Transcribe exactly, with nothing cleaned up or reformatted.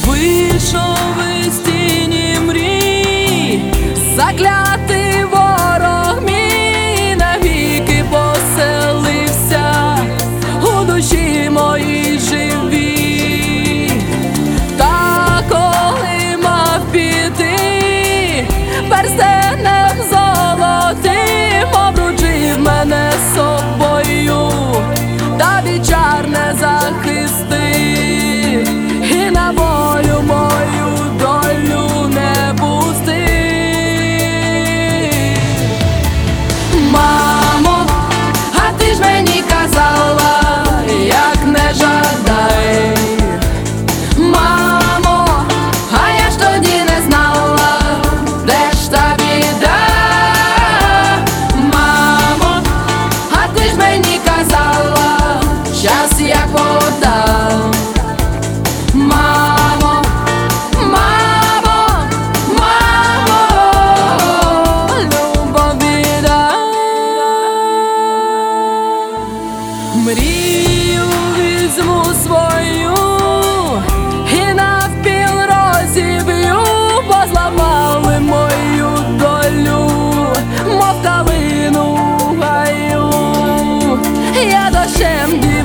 Вийшов із тіні мрій, заклятий ворог мій навіки поселився у душі моїй живій. Та коли мав піти, перстенем золотим обручив мене собою, та вічар не захистив, і на волю мою долю не пустив. Мамо, а ти ж мені казала, як не жадай. Мамо, а я ж тоді не знала, де ж та біда. Мамо, а ти ж мені казала, щас як вода. Мамо, мамо, мамо, любов біда. Мрію візьму свою і навпіл розіб'ю, бо зламали мою долю, мов калину в гаю. Я дощем